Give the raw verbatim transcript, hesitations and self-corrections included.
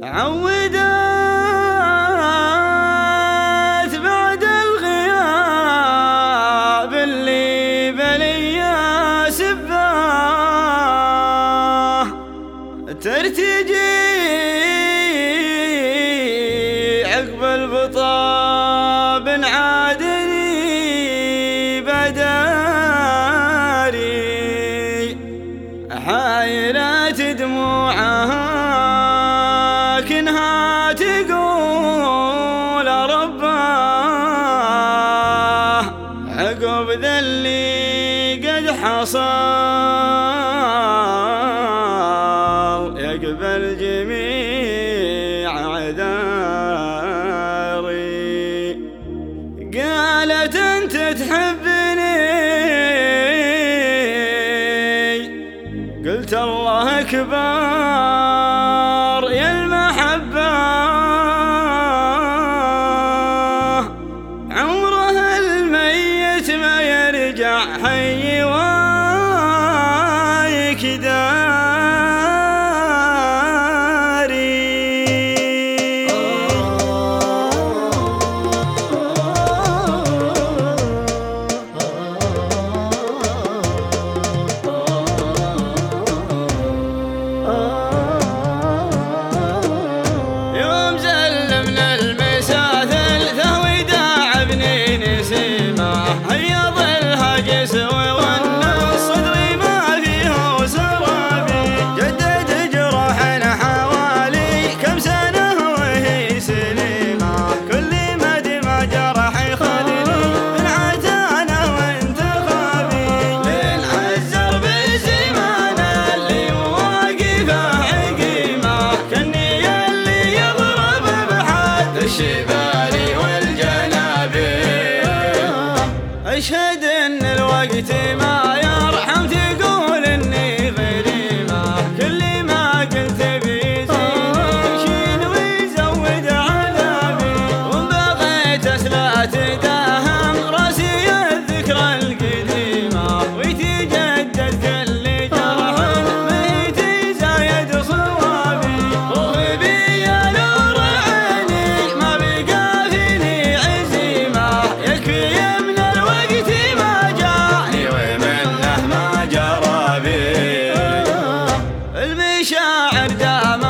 عودت بعد الغياب اللي بليا سباه ترتجي عقب البطاب عادني بداري حايرات دموعها كنها تقول رباه عقب ذا اللي قد حصل يقبل جميع عذاري. قالت انت تحبني قلت الله اكبر يا المحبة عمره الميت ما يرجع حي ويكداري. الشبالي والجنابي أشهد إن الوقت ما يرحم تقول إني غريمة كل ما قلت بيزيد يشيل ويزود عذابي وإن بغيت أسلا تداهم راسي الذكرى القديمة ويتجدد كل جرح ميت يزايد صوابي روحي بي يا نور عيني ما بقى فيني عزيمة يكفي من الوقت ما جاني ومنه ما جرى بي المشاعر دام